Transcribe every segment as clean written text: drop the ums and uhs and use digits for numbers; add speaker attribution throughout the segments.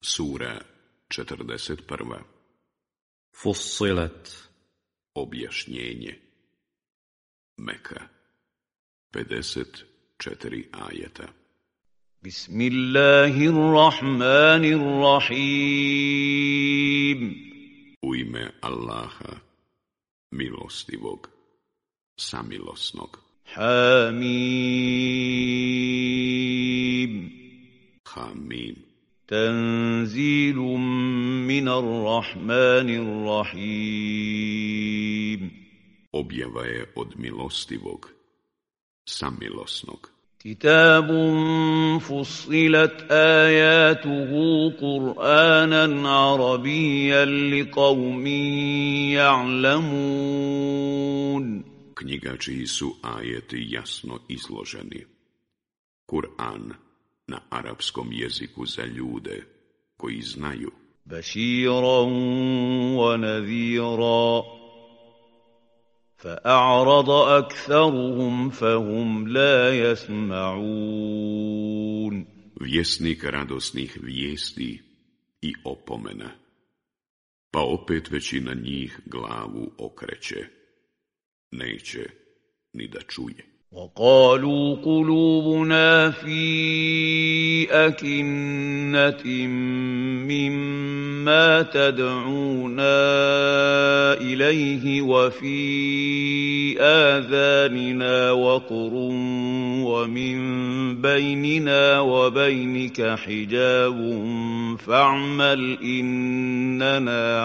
Speaker 1: Sura 41.
Speaker 2: Fussilet.
Speaker 1: Objašnjenje. Meka. 54 ajeta.
Speaker 2: Bismillahirrahmanirrahim.
Speaker 1: U ime Allaha, milostivog, samilosnog.
Speaker 2: Hamim.
Speaker 1: Hamim.
Speaker 2: Tanzilum minar rahmanir rahim.
Speaker 1: Objava je od milostivog, samilosnog.
Speaker 2: Kitabun fussilat ayatuhu Qur'anan arabiyyan liqaumin ya'lamun.
Speaker 1: Knjiga čiji su ajeti jasno izloženi. Kur'an na arapskom jeziku za ljude koji znaju.
Speaker 2: Bashiran wa nadhira. فأعرض أكثرهم فهم لا يسمعون.
Speaker 1: Vjesnik radosnih vijesti i opomena, pa opet većina njih glavu okreće, neće ni da čuje.
Speaker 2: وقالوا قلوبنا في أكنة مما تدعونا إليه وفي آذاننا وقر ومن بيننا وبينك حجاب فاعمل إننا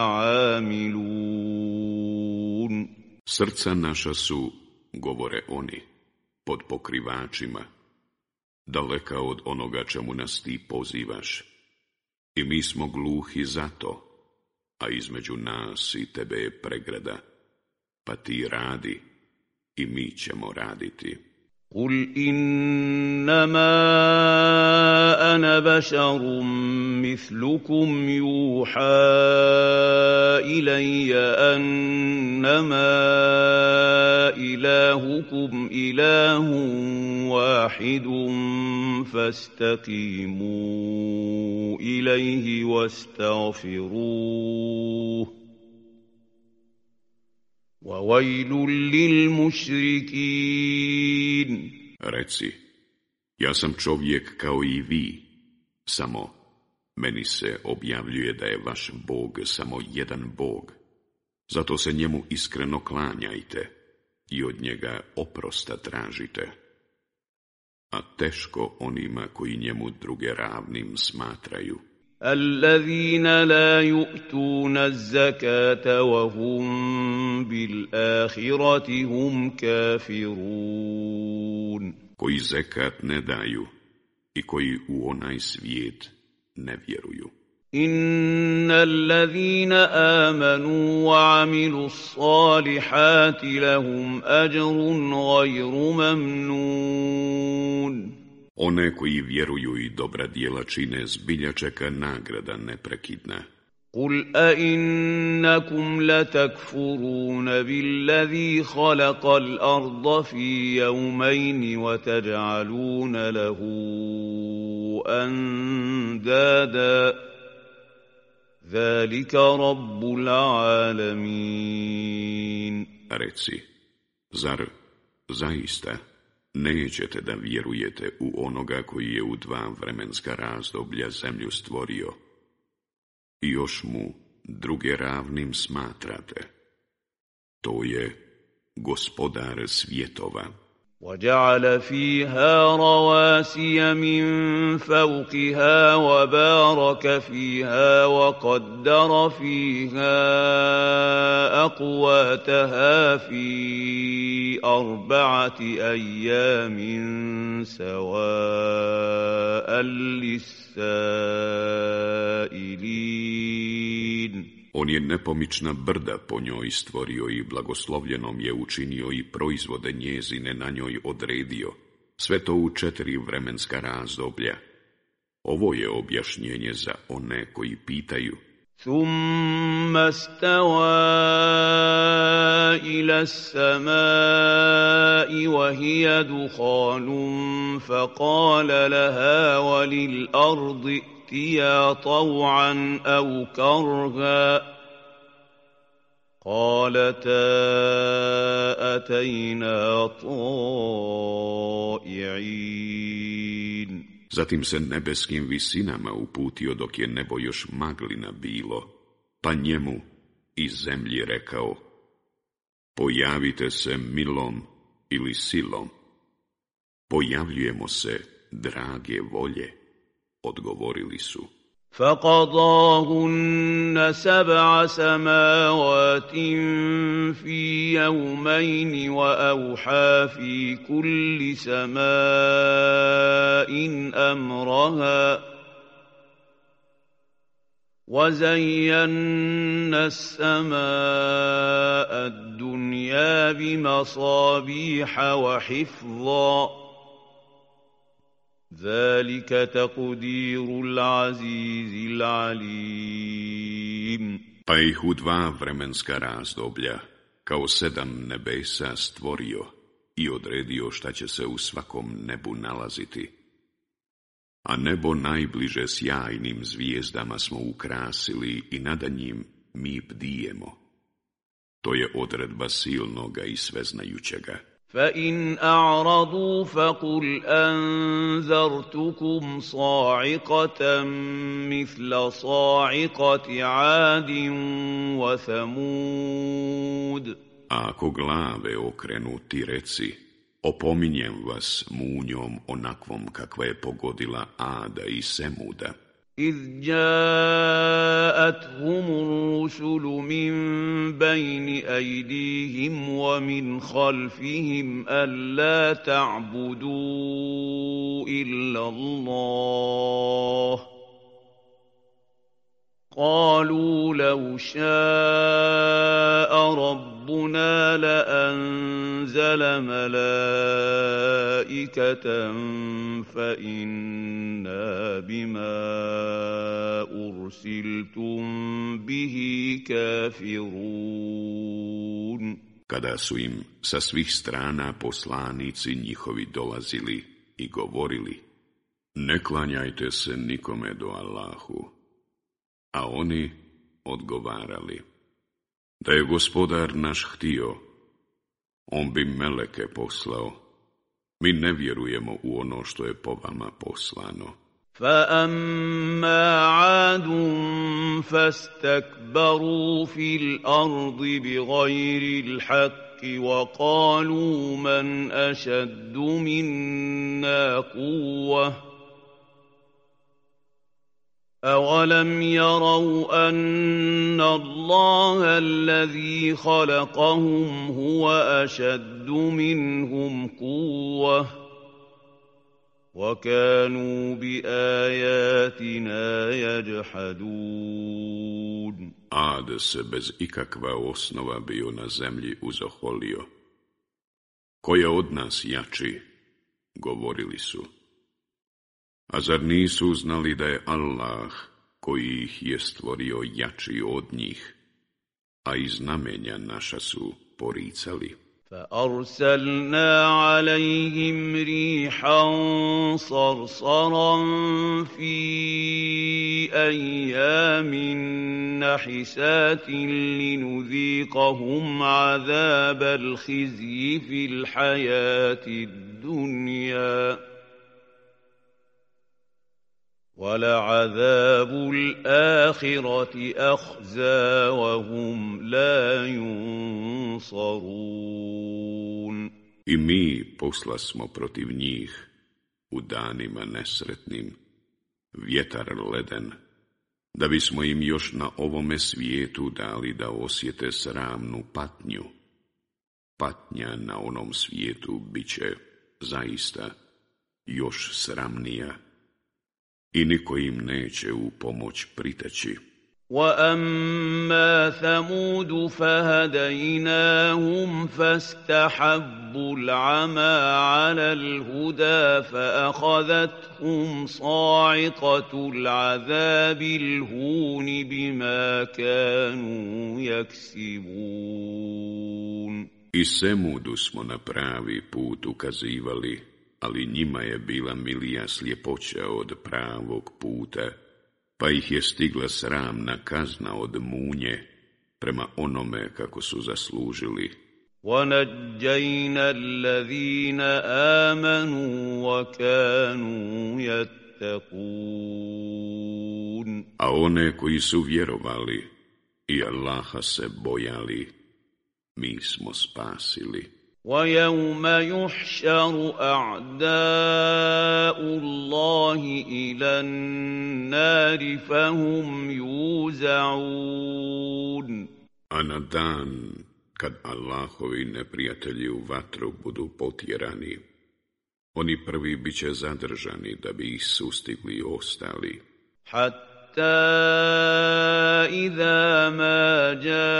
Speaker 2: عاملون.
Speaker 1: Srca naša su, govore oni, pod pokrivačima, daleka od onoga čemu nas ti pozivaš. I mi smo gluhi za to, a između nas i tebe je pregrada, pa ti radi i mi ćemo raditi.
Speaker 2: قل إنما أنا بشر مثلكم يوحى إلي أنما إلهكم إله واحد فاستقيموا إليه واستغفروه وَوَيْلٌ لِلْمُشْرِكِينَ.
Speaker 1: Reci, ja sam čovjek kao i vi, samo meni se objavljuje da je vaš Bog samo jedan Bog. Zato se njemu iskreno klanjajte i od njega oprosta tražite. A teško onima koji njemu druge ravnim smatraju.
Speaker 2: الذين لا يؤتون الزكاة وهم بالآخرة هم كافرون.
Speaker 1: Koji zekat ne daju i koji u onaj svijet ne vjeruju.
Speaker 2: إن الذين آمنوا وعملوا الصالحات لهم أجر غير ممنون.
Speaker 1: One koji vjeruju i dobra djela čine zbilja čeka nagrada neprekidna.
Speaker 2: قل أئنكم لتكفرون بالذي خلق الأرض في يومين وتجعلون له أندادا ذلك رب العالمين.
Speaker 1: Reci, zar zaista nećete da vjerujete u onoga koji je u 2 vremenska razdoblja zemlju stvorio i još mu druge ravnim smatrate? To je gospodar svjetova.
Speaker 2: وَجَعَلَ فِيهَا رَوَاسِيَ مِنْ فَوْقِهَا وَبَارَكَ فِيهَا وَقَدَّرَ فِيهَا أَقْوَاتَهَا فِي 4 أَيَّامٍ سَوَاءً لِلسَّائِلِينَ.
Speaker 1: On je nepomična brda po njoj stvorio i blagoslovljenom je učinio i proizvode njezine na njoj odredio. Sve to u 4 vremenska razdoblja. Ovo je objašnjenje za one koji pitaju.
Speaker 2: ثُمَّ اسْتَوَى إِلَى السَّمَاءِ وَهِيَ دُخَانٌ فَقَالَ لَهَا وَلِلْأَرْضِ ائتيا طوعا أو كرها قالتا أتينا طائعين.
Speaker 1: Zatim se nebeskim visinama uputio dok je nebo još maglina bilo, pa njemu iz zemlji rekao: pojavite se milom ili silom. Pojavljujemo se drage volje, odgovorili su.
Speaker 2: فقضاهن 7 سماوات في يومين وأوحى في كل سماء أمرها وزينا السماء الدنيا بمصابيح وحفظا ذلك تقدير العزيز العليم.
Speaker 1: Pa ih u 2 vremenska razdoblja, kao 7 nebesa stvorio i odredio šta će se u svakom nebu nalaziti. A nebo najbliže sjajnim zvijezdama smo ukrasili i nada njim mi bdijemo. To je odredba silnoga i sveznajućega.
Speaker 2: فَإِنْ أَعْرَضُوا فَقُلْ أَنذَرْتُكُمْ صَاعِقَةً مِثْلَ صَاعِقَةِ عَادٍ وَثَمُودَ.
Speaker 1: A ako glave okrenu, ti reci: opominjem vas munjom onakvom kakva je pogodila Ada i Semuda.
Speaker 2: إِذْ جَاءَتْهُمُ الرُّسُلُ مِنْ بَيْنِ أَيْدِيهِمْ وَمِنْ خَلْفِهِمْ أَلَّا تَعْبُدُوا إِلَّا اللَّهَ قَالُوا لَوْ شَاءَ رَبُّنَا لَأَنزَلَ مَلَائِكَةً فَإِنَّا بِمَا أُرْسِلْتُمْ بِهِ كَافِرُونَ.
Speaker 1: Kada su im sa svih strana poslanici njihovi dolazili i govorili: ne klanjajte se nikome do Allahu. A oni odgovarali: da je gospodar naš htio, on bi meleke poslao. Mi ne vjerujemo u ono što je po vama poslano.
Speaker 2: فَأَمَّا عَادٌ فَاسْتَكْبَرُوا فِي الْأَرْضِ بِغَيْرِ الْحَقِّ وَقَالُوا مَنْ أَشَدُّ مِنَّا قُوَّةً أَوَلَمْ يَرَوْا أَنَّ اللَّهَ الَّذِي خَلَقَهُمْ هُوَ أَشَدُّ مِنْهُمْ قُوَّةً وَكَانُوا بِآيَاتِنَا يَجْحَدُونَ.
Speaker 1: Ad se bez ikakva osnova bio na zemlji uzoholio. Ko je od nas jači, govorili su. A zar nisu znali da je Allah, koji ih je stvorio, jači od njih, a i znamenja naša su poricali?
Speaker 2: فَأَرْسَلْنَا عَلَيْهِمْ رِيحًا صَرْصَرًا فِي أَيَّامٍ نَحِسَاتٍ لِنُذِيقَهُمْ عَذَابَ الْخِزْيِ فِي الْحَيَاةِ الدُّنْيَا وَلَعَذَابُ الْآخِرَةِ أَخْزَىٰ وَهُمْ لَا يُنصَرُونَ.
Speaker 1: I mi poslasmo protiv njih u danima nesretnim vjetar leden, da bismo im još na ovome svijetu dali da osjete sramnu patnju. Patnja na onom svijetu bit će zaista još sramnija i niko im neće u pomoć priteći.
Speaker 2: وَأَمَّا ثَمُودُ فَهَدَيْنَاهُمْ فَاسْتَحَبُّوا الْعَمَى عَلَى الْهُدَى فَأَخَذَتْهُمْ صَاعِقَةُ الْعَذَابِ الْهُونِ بِمَا كَانُوا يَكْسِبُونَ.
Speaker 1: I Semudu smo na pravi put ukazivali, ali njima je bila milija sljepoća od pravog puta pa ih je stigla sramna kazna od munje prema onome kako su zaslužili.
Speaker 2: وَنَجَّيْنَا الَّذِينَ آمَنُوا وَكَانُوا يَتَّقُونَ
Speaker 1: A one koji su vjerovali i Allaha se bojali, mi smo spasili.
Speaker 2: وَيَوْمَ يُحْشَرُ أَعْدَاءُ اللَّهِ إِلَى النَّارِ فَهُمْ يُوزَعُونَ
Speaker 1: A na dan kad Allahovi neprijatelji u vatru budu potjerani, oni prvi bit će zadržani da bi ih sustigli ostali.
Speaker 2: حَتَّى إِذَا مَا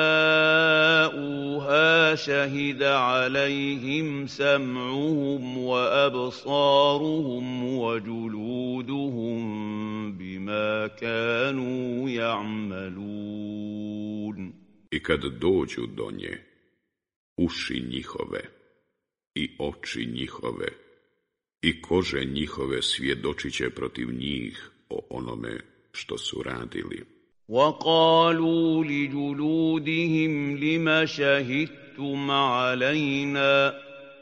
Speaker 2: جَاءُوهَا شَهِدَ عَلَيْهِمْ سَمْعُهُمْ وَأَبْصَارُهُمْ وَجُلُودُهُمْ بِمَا كَانُوا يَعْمَلُونَ
Speaker 1: I kad dođu do nje, uši njihove i oči njihove i kože njihove svjedočit će protiv njih o onome što su radili.
Speaker 2: وَقَالُوا لِجُلُودِهِمْ لِمَ شَهِدتُّمْ عَلَيْنَا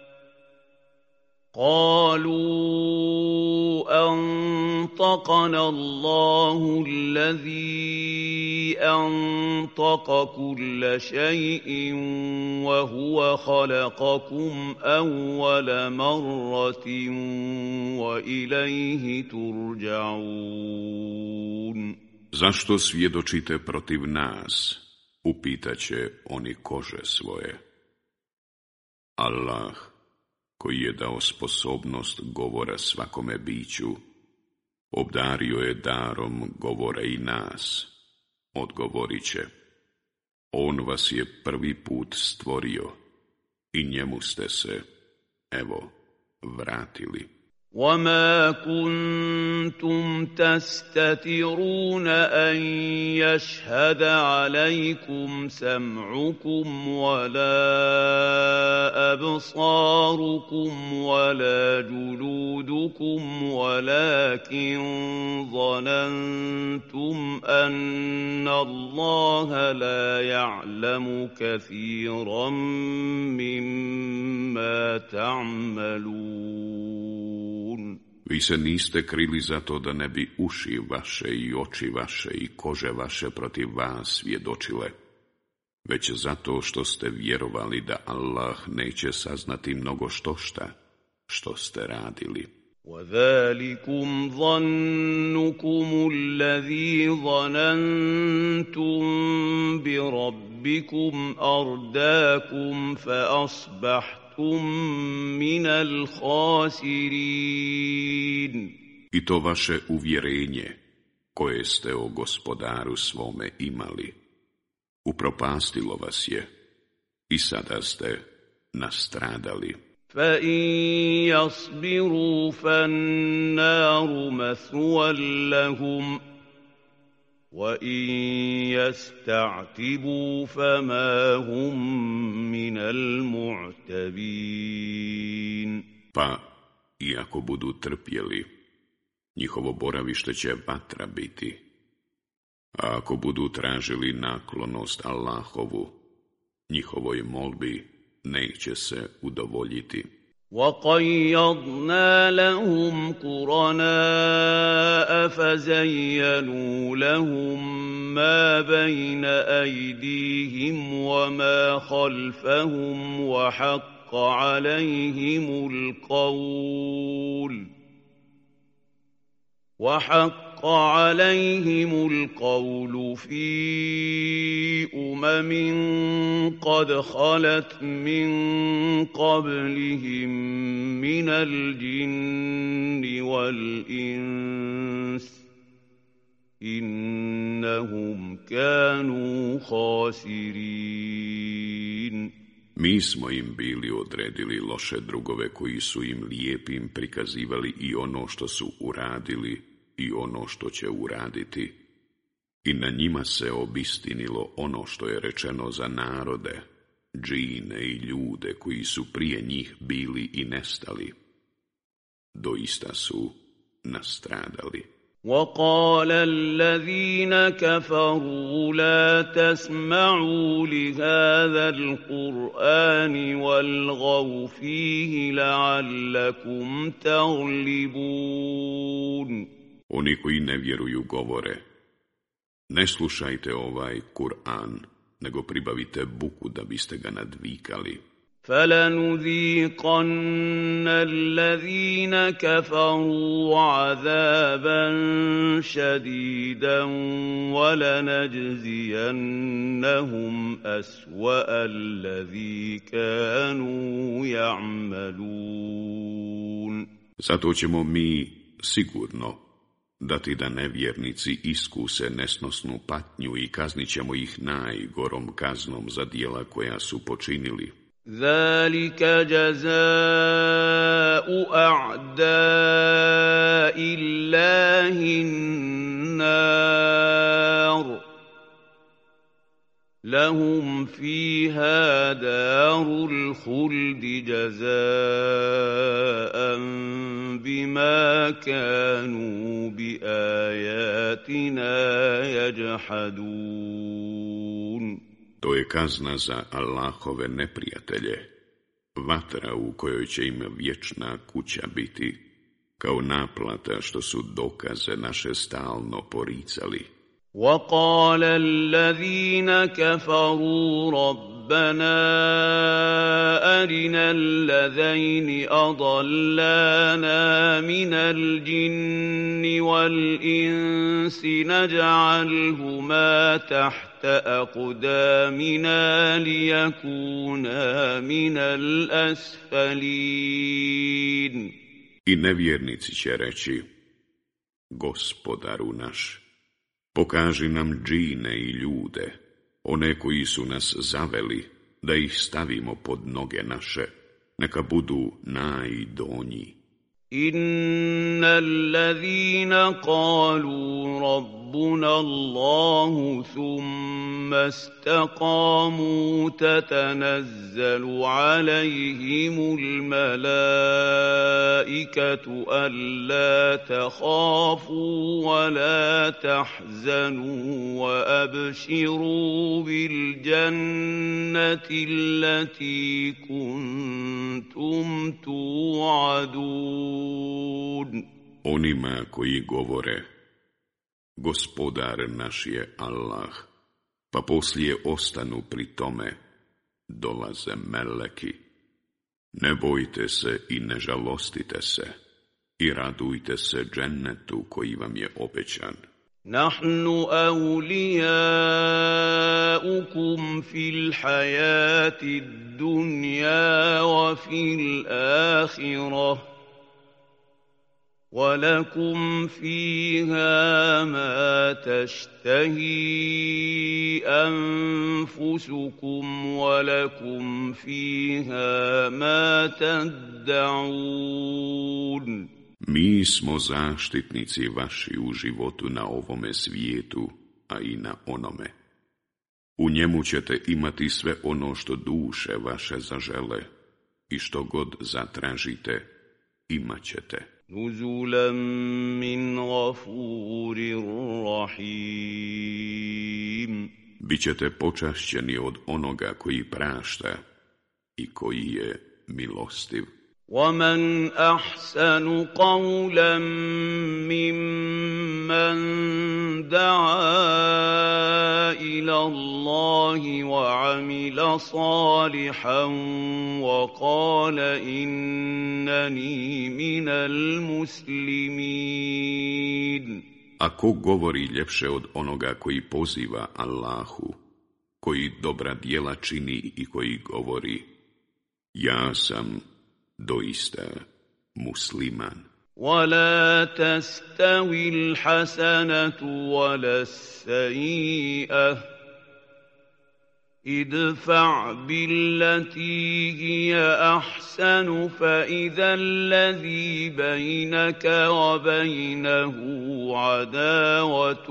Speaker 2: قَالُوا أَنطَقَنَا اللَّهُ الَّذِي أَنطَقَ كُلَّ شَيْءٍ وَهُوَ خَلَقَكُمْ أَوَّلَ مَرَّةٍ وَإِلَيْهِ تُرْجَعُونَ
Speaker 1: Zašto svjedočite protiv nas? Upitaće oni kože svoje. Allah, koji je dao sposobnost govora svakome biću, obdario je darom govora i nas. Odgovorit će: On vas je prvi put stvorio i njemu ste se, evo, vratili.
Speaker 2: وَمَا كُنتُمْ تَسْتَتِرُونَ أَن يَشْهَدَ عَلَيْكُمْ سَمْعُكُمْ وَلَا أَبْصَارُكُمْ وَلَا جُلُودُكُمْ وَلَكِنْ ظَنَنْتُمْ أَنَّ اللَّهَ لَا يَعْلَمُ كَثِيرًا مِّمَّا تَعْمَلُونَ
Speaker 1: Vi se niste krili zato da ne bi uši vaše i oči vaše i kože vaše protiv vas svjedočile, već zato što ste vjerovali da Allah neće saznati mnogo štošta što ste radili.
Speaker 2: وَذَلِكُمْ ظَنُّكُمُ الَّذِي ظَنَنْتُمْ بِرَبِّكُمْ أَرْدَاكُمْ فَأَصْبَحْتُمْ مِنَ الْخَاسِرِينَ
Speaker 1: I to vaše uvjerenje, koje ste o gospodaru svome imali, upropastilo vas je i sada ste nastradali.
Speaker 2: فَإِنْ يَصْبِرُوا فَالنَّارُ مَثْوًى لَهُمْ وَإِنْ يَسْتَعْتِبُوا فَمَا هُمْ مِنَ الْمُعْتَبِينَ
Speaker 1: Pa, iako budu trpjeli, njihovo boravište će vatra biti. A ako budu tražili naklonost Allahovu, njihovoj molbi neće se udovoljiti.
Speaker 2: وَقَيَّضْنَا لَهُمْ قُرَنَاءَ فَزَيَّنُوا لَهُم مَّا بَيْنَ أَيْدِيهِمْ وَمَا خَلْفَهُمْ وَحَقَّ عَلَيْهِمُ الْقَوْلُ فِي قَدْ خَلَتْ مِن قَبْلِهِم مِّنَ الْجِنِّ وَالْإِنسِ إِنَّهُمْ كَانُوا خَاسِرِينَ
Speaker 1: Mi smo im bili odredili loše drugove koji su im lijepim prikazivali i ono što su uradili i ono što će uraditi. I na njima se obistinilo ono što je rečeno za narode, džine i ljude koji su prije njih bili i nestali. Doista su nastradali.
Speaker 2: وقال الذين كفروا لا تسمعوا لهذا القرآن والغوا فيه لعلكم تغلبون.
Speaker 1: Oni koji ne vjeruju govore: ne slušajte ovaj Kur'an, nego pribavite buku da biste ga nadvikali.
Speaker 2: فَلَنُذِيقَنَّ الَّذِينَ كَفَرُوا عَذَابًا شَدِيدًا وَلَنَجْزِيَنَّهُمْ أَسْوَأَ الَّذِي كَانُوا يَعْمَلُونَ.
Speaker 1: Zato ćemo mi sigurno dati da nevjernici iskuse nesnosnu patnju i kaznit ćemo ih najgorom kaznom za djela koja su počinili.
Speaker 2: ذَلِكَ جَزَاءُ أَعْدَاءِ اللَّهِ النَّارُ لَهُمْ فِيهَا دَارُ الْخُلْدِ جَزَاءً بِمَا كَانُوا بِآيَاتِنَا يَجْحَدُونَ.
Speaker 1: To je kazna za Allahove neprijatelje, vatra u kojoj će im vječna kuća biti, kao naplata što su dokaze naše stalno poricali.
Speaker 2: وَقَالَ الَّذِينَ كَفَرُوا رَبَّنَا أَرِنَا الَّذَيْنِ أَضَلَّانَا مِنَ الْجِنِّ وَالْإِنسِ نَجْعَلْهُمَا تَحْتَ أَقْدَامِنَا لِيَكُونَا مِنَ الْأَسْفَلِينَ.
Speaker 1: I nevjernici će reći: Gospodaru naš, pokaži nam džine i ljude, one koji su nas zaveli, da ih stavimo pod noge naše, neka budu najdonji.
Speaker 2: Inna allazina qalu rabbuna Allahu thumma istaqamu tatanazzalu alayhimul malaikatu alla takhafu wa la tahzanu wa abshiru bil jannati allati kuntum tu'adun.
Speaker 1: Onima koji govore: Gospodar naš je Allah, pa poslije ostanu pri tome, dolaze meleki. Ne bojte se i ne žalostite se, i radujte se džennetu koji vam je obećan.
Speaker 2: Nahnu awliyaukum fil hayati dunya wa fil akhirah وَلَكُمْ فِيهَا مَا تَشْتَهِي أَنفُسُكُمْ وَلَكُمْ فِيهَا مَا تَدَّعُونَ.
Speaker 1: Mi smo zaštitnici vaši u životu na ovome svijetu, a i na onome. U njemu ćete imati sve ono što duše vaše zažele i što god zatražite, imat ćete.
Speaker 2: نُزُلًا مِّنْ غَفُورٍ رَّحِيمٍ.
Speaker 1: Bićete počašćeni od onoga koji prašta i koji je milostiv.
Speaker 2: وَمَنْ أَحْسَنُ قَوْلًا مِّمَّنْ دَعَا إِلَى اللَّهِ وَعَمِلَ صَالِحًا وَقَالَ إِنَّنِي مِنَ الْمُسْلِمِينَ.
Speaker 1: A ko govori ljepše od onoga koji poziva Allahu, koji dobra djela čini i koji govori: ja sam doista musliman.
Speaker 2: وَلَا تَسْتَوِي الْحَسَنَةُ وَلَا السَّيِّئَةُ ادْفَعْ بِالَّتِي هِيَ أَحْسَنُ فَإِذَا الَّذِي بَيْنَكَ وَبَيْنَهُ عَدَاوَةٌ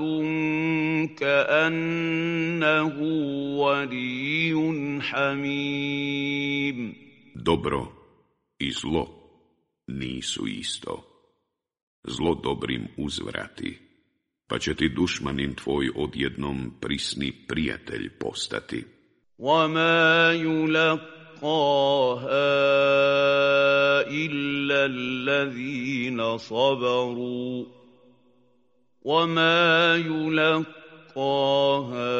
Speaker 2: كَأَنَّهُ وَلِيٌّ حَمِيمٌ.
Speaker 1: Dobro i zlo nisu isto. zlo dobrim uzvrati, pa će ti dušmanin tvoj odjednom prisni prijatelj postati.
Speaker 2: وَمَا يُلَقَّاهَا إِلَّا الَّذِينَ صَبَرُوا وَمَا يُلَقَّاهَا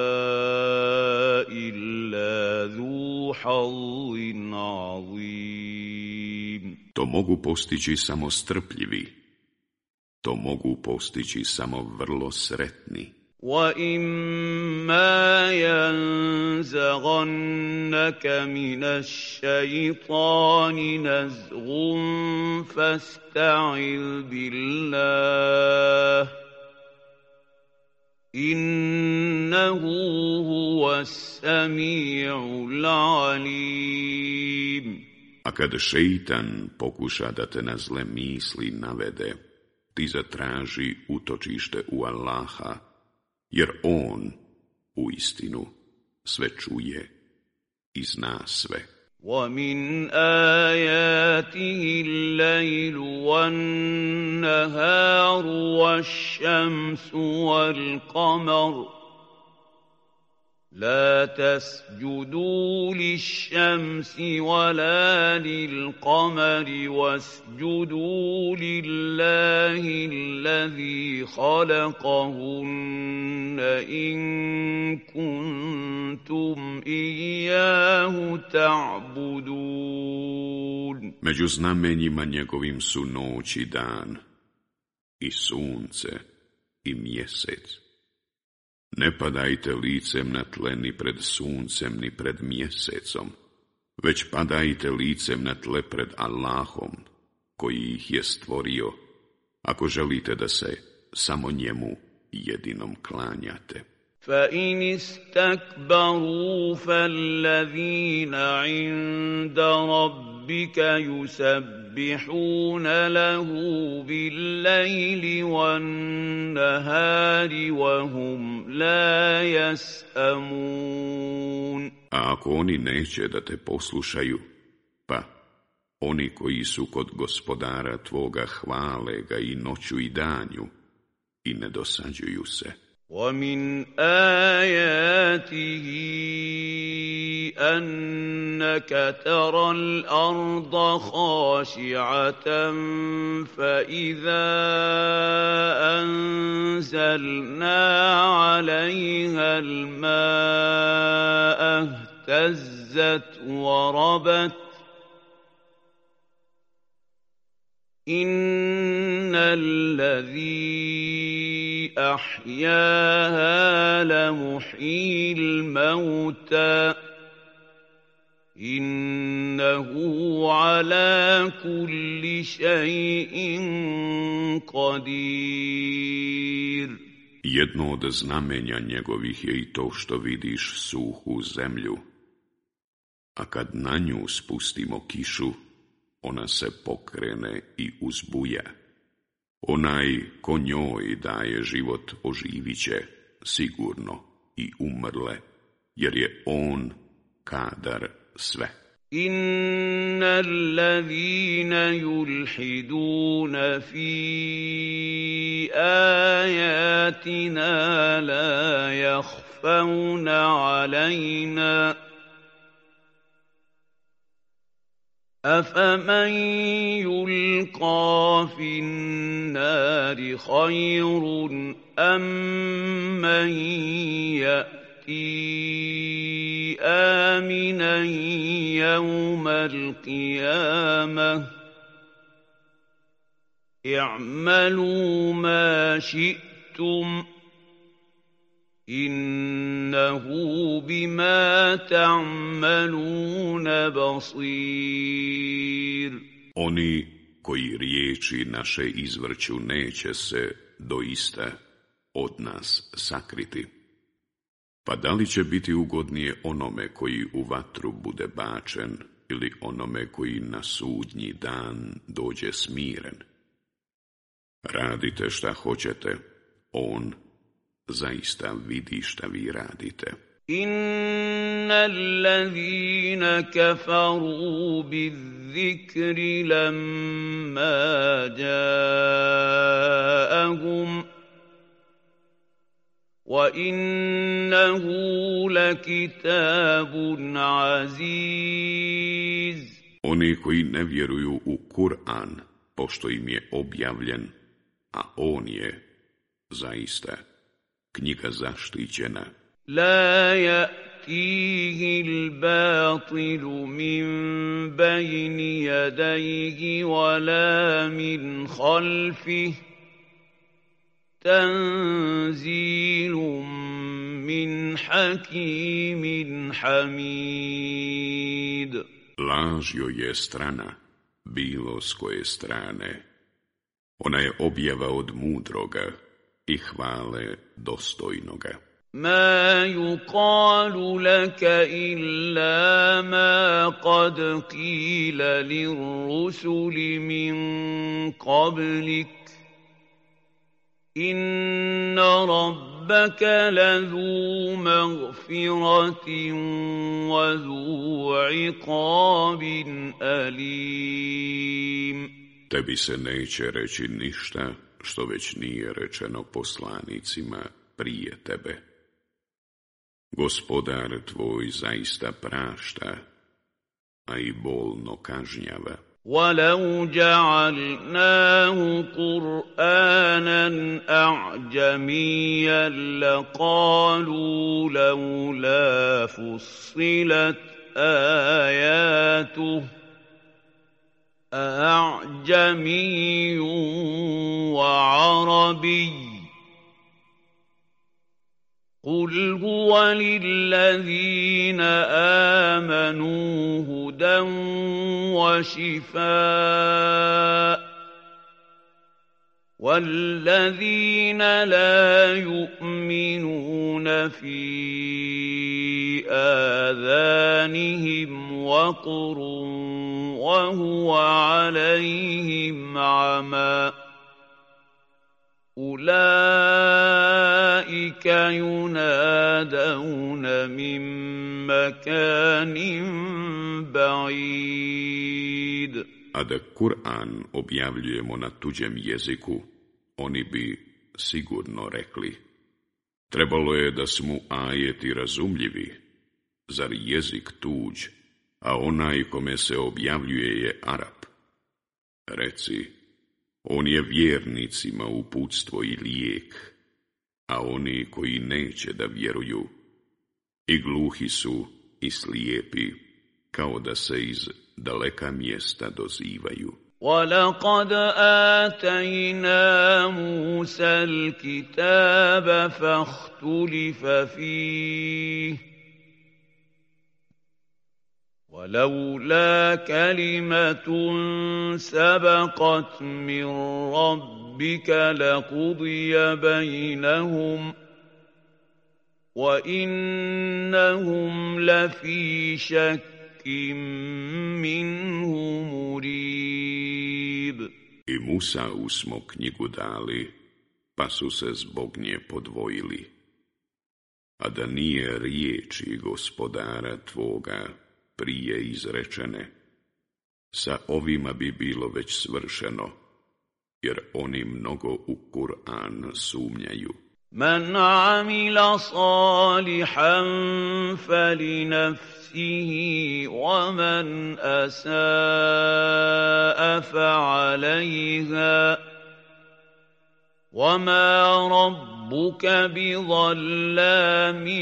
Speaker 2: إِلَّا ذُو حَظٍّ عَظِيمٍ.
Speaker 1: To mogu postići samo strpljivi, to mogu postići samo vrlo sretni.
Speaker 2: وَإِمَّا يَنزَغَنَّكَ مِنَ الشَّيْطَانِ نَزْغٌ فَاسْتَعِذْ بِاللَّهِ إِنَّهُ هُوَ السَّمِيعُ الْعَلِيمُ.
Speaker 1: A kad šeitan pokuša da te na zle misli navede, ti zatraži utočište u Allaha, jer on, uistinu, sve čuje i zna sve.
Speaker 2: وَمِنْ آيَاتِهِ اللَّيْلُ وَالنَّهَارُ وَالشَّمْسُ وَالْقَمَرُ لَا تَسْجُدُوا لِلشَّمْسِ وَلَا لِلْقَمَرِ وَاسْجُدُوا لِلَّهِ الَّذِي خَلَقَهُنَّ إِن كُنتُمْ إِيَّاهُ تَعْبُدُونَ.
Speaker 1: Među znamenjima njegovim su noć i dan, i sunce, i mjesec. Ne padajte licem na tle ni pred suncem, ni pred mjesecom, već padajte licem na tle pred Allahom, koji ih je stvorio, ako želite da se samo njemu jedinom klanjate.
Speaker 2: فَإِنِ اسْتَكْبَرُوا فَالَّذِينَ عِندَ رَبِّكَ يُسَبِّحُونَ لَهُ بِاللَّيْلِ وَالنَّهَارِ وَهُمْ لَا يَسْأَمُونَ.
Speaker 1: A ako oni neće da te poslušaju, pa oni koji su kod gospodara tvoga hvale ga i noću i danju i ne dosađuju se.
Speaker 2: وَمِنْ آيَاتِهِ أَنَّكَ تَرَى الْأَرْضَ خَاشِعَةً فَإِذَا أَنزَلْنَا عَلَيْهَا الْمَاءَ اهْتَزَّتْ وَرَبَتْ إِنَّ الَّذِي أحياها لمحيي الموتى إنه على كل شيء قدير.
Speaker 1: Jedno od znamenja njegovih je i to što vidiš suhu zemlju, a kad na nju spustimo kišu, ona se pokrene i uzbuja. Onaj ko njoj daje život oživit će sigurno i umrle, jer je on kadar sve.
Speaker 2: Inna allazina yulhiduna fi ayatina la yakhfawna alayna أَفَمَنْ يُلْقَى فِي النَّارِ خَيْرٌ أَمْ مَنْ يَأْتِي آمِنًا يَوْمَ الْقِيَامَةِ اعْمَلُوا مَا شِئْتُمْ innahu bima ta'maluna basir.
Speaker 1: Oni koji riječi naše izvrću neće se doista od nas sakriti. Pa da li će biti ugodnije onome koji u vatru bude bačen ili onome koji na sudnji dan dođe smiren? Radite šta hoćete, on zaista vidi šta vi radite.
Speaker 2: إن الذين كفروا بالذكر لما جاءهم وإنه لكتاب عزيز.
Speaker 1: Oni koji ne vjeruju u Kur'an, pošto im je objavljen, a on je zaista knjiga zaštićena.
Speaker 2: لا يأتيه الباطل من بين يديه ولا من خلفه تنزيل من حكيم حميد.
Speaker 1: Laž joj je strana, bilo s koje strane. Ona je objava od mudroga i hvale dostojnoga.
Speaker 2: ما يقال لك إلا ما قد قيل للرسل من قبلك إن ربك لذو مغفرة وذو عقاب أليم.
Speaker 1: Tebi se neće reći ništa što već nije rečeno poslanicima prije tebe. Gospodar tvoj zaista prašta, a i bolno kažnjava.
Speaker 2: وَلَوْ جَعَلْنَاهُ قُرْآنًا أَعْجَمِيًّا لَقَالُوا لَوْلَا فُصِّلَتْ آيَاتُهُ أَأَعْجَمِيٌّ وَعَرَبِيٌّ قُلْ هُوَ لِلَّذِينَ آمَنُوا هُدًى وَشِفَاءٌ وَالَّذِينَ لَا يُؤْمِنُونَ فِي آذَانِهِمْ وَقْرٌ وَهُوَ عَلَيْهِمْ عَمًى أُولَئِكَ يُنَادَوْنَ مِن مَّكَانٍ بَعِيدٍ.
Speaker 1: A da Kur'an objavljujemo na tuđem jeziku, oni bi sigurno rekli: trebalo je da su mu ajeti razumljivi, zar jezik tuđ, a onaj kome se objavljuje je Arap. Reci, on je vjernicima uputstvo i lijek, a oni koji neće da vjeruju, i gluhi su i slijepi, kao da se iz daleka mjesta dozivaju.
Speaker 2: وَلَقَدْ آتَيْنَا مُوسَى الْكِتَابَ فَاخْتُلِفَ فِيهِ وَلَوْلَا كَلِمَةٌ سَبَقَتْ مِنْ رَبِّكَ لَقُضِيَ بَيْنَهُمْ وَإِنَّهُمْ لَفِي شَكٍّ مِّنْهُ مُرِيبٍ.
Speaker 1: I Musa smo knjigu dali, pa su se zbog nje podvojili. A da nije riječi gospodara tvoga prije izrečene, sa ovima bi bilo već svršeno, jer oni mnogo u Kur'an sumnjaju.
Speaker 2: مَنْ عَمِلَ صَالِحًا فَلِنَفْسِهِ وَمَنْ أَسَاءَ فَعَلَيْهَا وَمَا رَبُّكَ بِظَلَّامٍ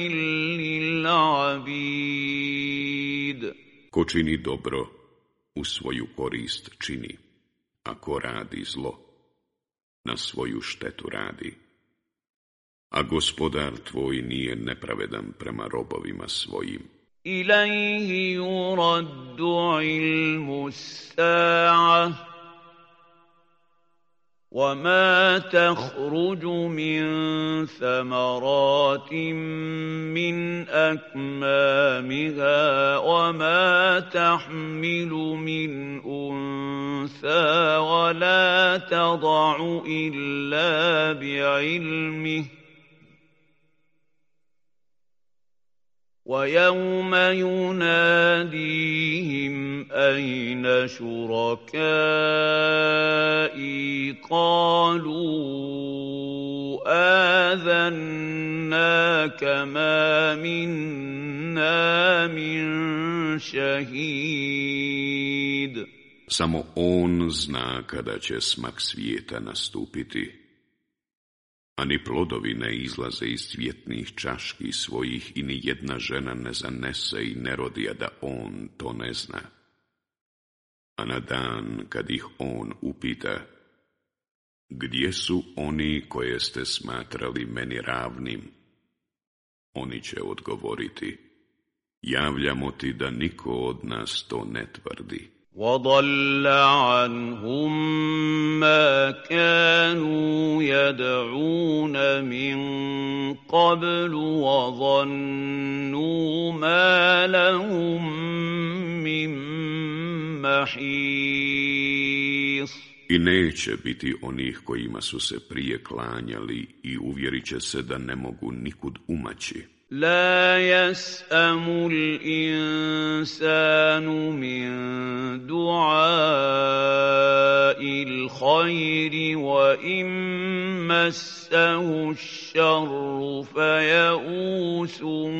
Speaker 2: لِلْعَبِيدِ.
Speaker 1: Ko čini dobro, u svoju korist čini, a ko radi zlo, na svoju štetu radi. A gospodar tvoj nije nepravedan prema robovima svojim.
Speaker 2: إِلَيْهِ يُرَدُّ عِلْمُ السَّاعَةِ وَمَا تَخْرُجُ مِنْ ثَمَرَاتٍ مِنْ أَكْمَامِهَا وَمَا تَحْمِلُ مِنْ أُنْثَىٰ وَلَا تَضَعُ إِلَّا بِعِلْمِهِ وَيَوْمَ يُنَادِيهِمْ أَيْنَ شُرَكَائِي قَالُوا آذَنَّاكَ مَا مِنَّا مِن شَهِيدٍ.
Speaker 1: Samo on zna kada će smak svijeta nastupiti, a ni plodovi ne izlaze iz cvjetnih čaški svojih i ni jedna žena ne zanese i ne rodi, a da on to ne zna. A na dan kad ih on upita, gdje su oni koje ste smatrali meni ravnim? Oni će odgovoriti, javljamo ti da niko od nas to ne tvrdi.
Speaker 2: وَضَلَّ عَنْهُمْ مَا كَانُوا يَدْعُونَ مِنْ قَبْلُ وَظَنُّوا مَا لَهُمْ مِنْ مَحِيصٍ.
Speaker 1: I neće biti onih kojima su se prije klanjali i uvjerit će se da ne mogu nikud umaći.
Speaker 2: لا يسأم الإنسان من دعاء الخير وإن مسه الشر فيئوس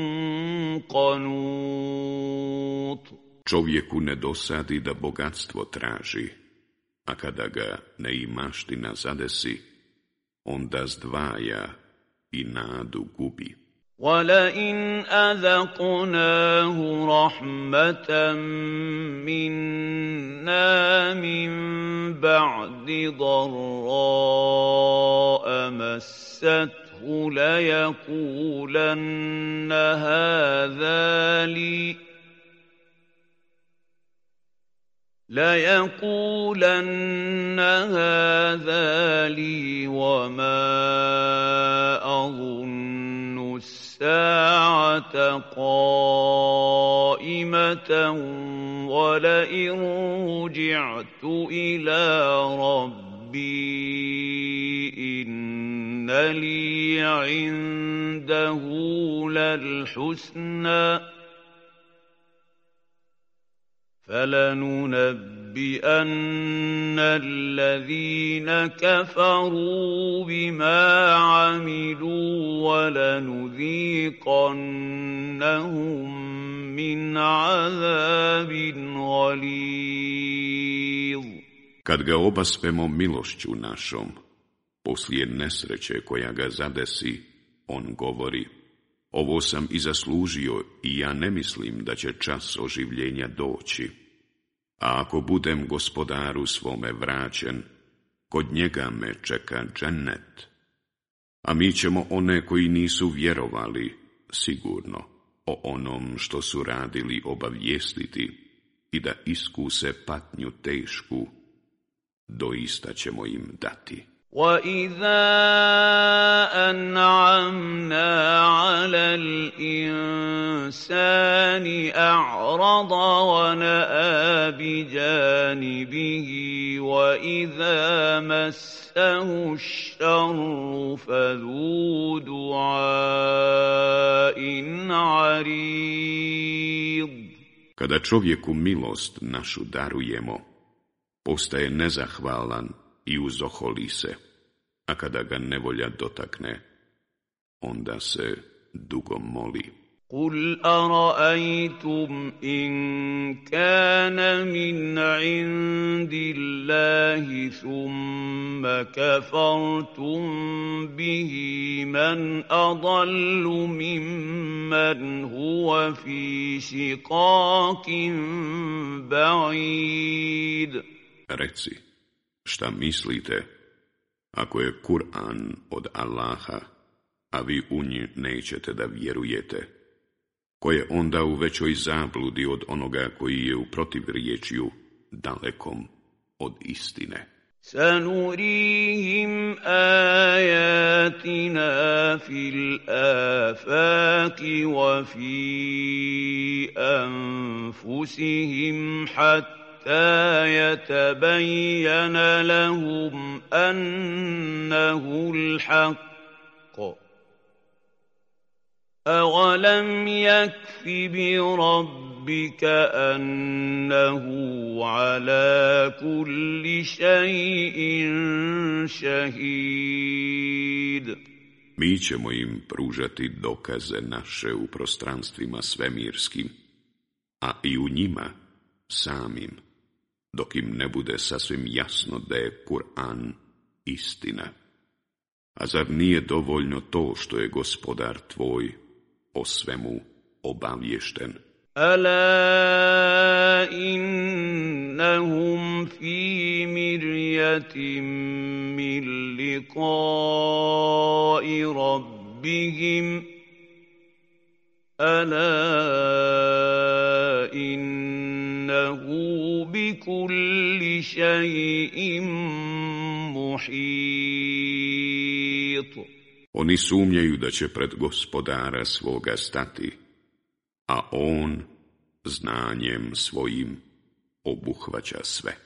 Speaker 2: قنوط.
Speaker 1: Čovjeku ne dosadi da bogatstvo traži, a kada ga neimaština zadesi, onda zdvaja i nadu gubi.
Speaker 2: وَلَئِنْ أَذَقْنَاهُ رَحْمَةً مِنَّا مِنْ بَعْدِ ضَرَّاءَ مَسَّتْهُ لَيَقُولَنَّ هَذَا لِي وَمَا أَظُنُّ السَّاعَةَ قَائِمَةً وَلَئِن رُّجِعْتُ إِلَىٰ رَبِّي إِنَّ لِي عِندَهُ لَلْحُسْنَىٰ فَلَنُنَبِّئَنَّ الَّذِينَ كَفَرُوا بِمَا عَمِلُوا وَلَنُذِيقَنَّهُم مِّنْ عَذَابٍ غَلِيظٍ.
Speaker 1: Kad ga obaspemo milošću našom, poslije nesreće koja ga zadesi, on govori, ovo sam i zaslužio i ja ne mislim da će čas oživljenja doći. A ako budem gospodaru svome vraćen, kod njega me čeka džennet. A mi ćemo one koji nisu vjerovali, sigurno, o onom što su radili obavijestiti i da iskuse patnju tešku, doista ćemo im dati.
Speaker 2: وَإِذَا أَنْعَمْنَا عَلَى الْإِنسَانِ أَعْرَضَ وَنَأَىٰ بِجَانِبِهِ وَإِذَا مَسَّهُ الشَّرُّ فَذُو دُعَاءٍ عَرِيضٍ.
Speaker 1: Kada čovjeku milost našu darujemo, postaje nezahvalan i uzoholi se, a kada ga nevolja dotakne, onda se dugo moli.
Speaker 2: قُلْ أَرَأَيْتُمْ إِنْ كَانَ مِنْ عِنْدِ اللَّهِ ثُمَّ كَفَرْتُمْ بِهِ مَنْ أَضَلُّ مِمَّنْ هُوَ فِي شِقَاقٍ بَعِيدٍ.
Speaker 1: Reci, šta mislite, ako je Kur'an od Allaha, a vi u nji nećete da vjerujete, ko je onda u većoj zabludi od onoga koji je u protivriječju dalekom od istine?
Speaker 2: سَنُرِيهِمْ آيَاتِنَا فِي الْآفَاقِ وَفِي أَنفُسِهِمْ حَتَّى يَتَبَيَّنَ لَهُمْ أَنَّهُ الْحَقُّ أَوَلَمْ يَكْفِ بِرَبِّكَ أَنَّهُ عَلَىٰ كُلِّ شَيْءٍ شَهِيدٌ.
Speaker 1: Mi ćemo im pružati dokaze naše u prostranstvima svemirskim, a i u njima samim, dok im ne bude sasvim jasno da je Kur'an istina. A zar nije dovoljno to što je Gospodar tvoj o svemu obaviješten?
Speaker 2: أَلَا إِنَّهُمْ فِي مِرْيَةٍ مِّن لِّقَاءِ رَبِّهِمْ أَلَا إِنَّهُ بِكُلِّ شَيْءٍ مُحِيطٌ.
Speaker 1: Oni sumnjaju da će pred Gospodara svoga stati, a on znanjem svojim obuhvaća sve.